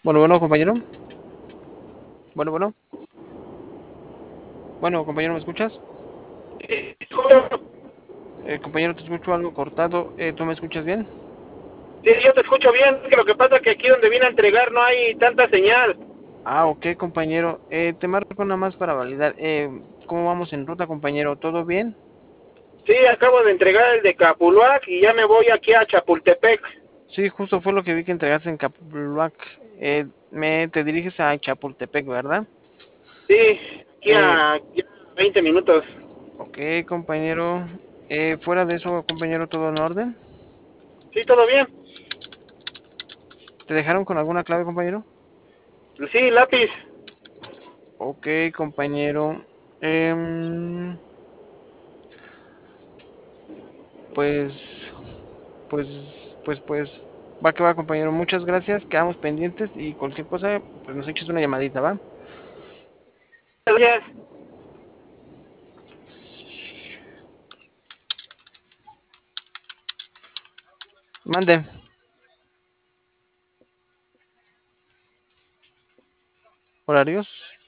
Bueno, bueno, compañero. Bueno, bueno. Bueno, compañero, ¿me escuchas? Compañero, te escucho algo cortado. ¿Tú me escuchas bien? Sí, yo te escucho bien, que lo que pasa es que aquí donde vine a entregar no hay tanta señal. Ah, ok, compañero. Te marco nada más para validar. ¿Cómo vamos en ruta, compañero? ¿Todo bien? Sí, acabo de entregar el de Capuluac y ya me voy aquí a Chapultepec. Sí, justo fue lo que vi que entregaste en Capulac. Te diriges a Chapultepec, ¿verdad? Sí, aquí Eh, a ya 20 minutos. ok, compañero. Fuera de eso, compañero, ¿todo en orden? Sí, todo bien. ¿Te dejaron con alguna clave, compañero? Sí, lápiz. Ok, compañero. Em, pues pues, va que va, compañero. Muchas gracias. Quedamos pendientes y cualquier cosa, pues nos eches una llamadita, ¿va? Gracias. Mande. Horarios.